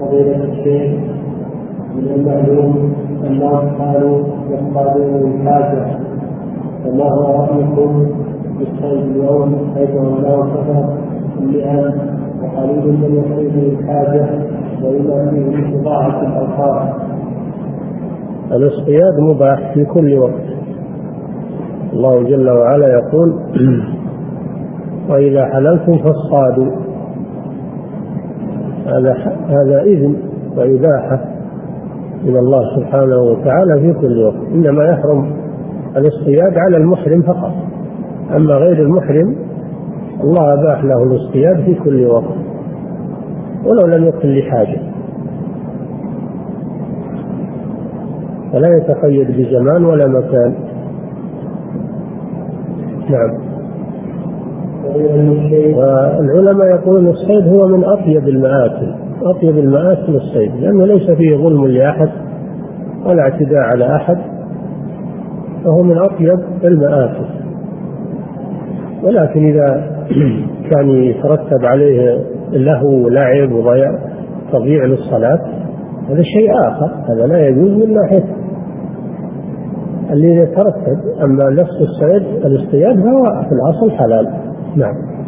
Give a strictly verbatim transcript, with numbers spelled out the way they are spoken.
فضيلة الشيخ، من المعلوم أنهم كانوا يصطادون الحاجة، فما هو رأيكم بالصيد اليوم حيث أنه كثر اللئام وقليل من يصيد الحاجة وإلى فيه إضاعة الأوقات؟ الاصطياد مباح في كل وقت. الله جل وعلا يقول: وإذا حللتم فاصطادوا. هذا هذا إذن وإباحة من الله سبحانه وتعالى في كل وقت، إنما يحرم الاصطياد على المحرم فقط، أما غير المحرم الله أباح له الاصطياد في كل وقت ولو لم يكن لحاجة، فلا يتقيد بزمان ولا مكان. نعم. والعلماء يقولون الصيد هو من أطيب المآكل، أطيب المآكل الصيد، لأنه ليس فيه ظلم لأحد ولا اعتداء على أحد، فهو من أطيب المآكل. ولكن إذا كان يترتب عليه لهو ولعب وضياع تضييع للصلاة هذا شيء آخر، هذا لا يجوز من ناحية اللي يترتب. أما نفس الصيد الاصطياد هو في الأصل حلال. نعم.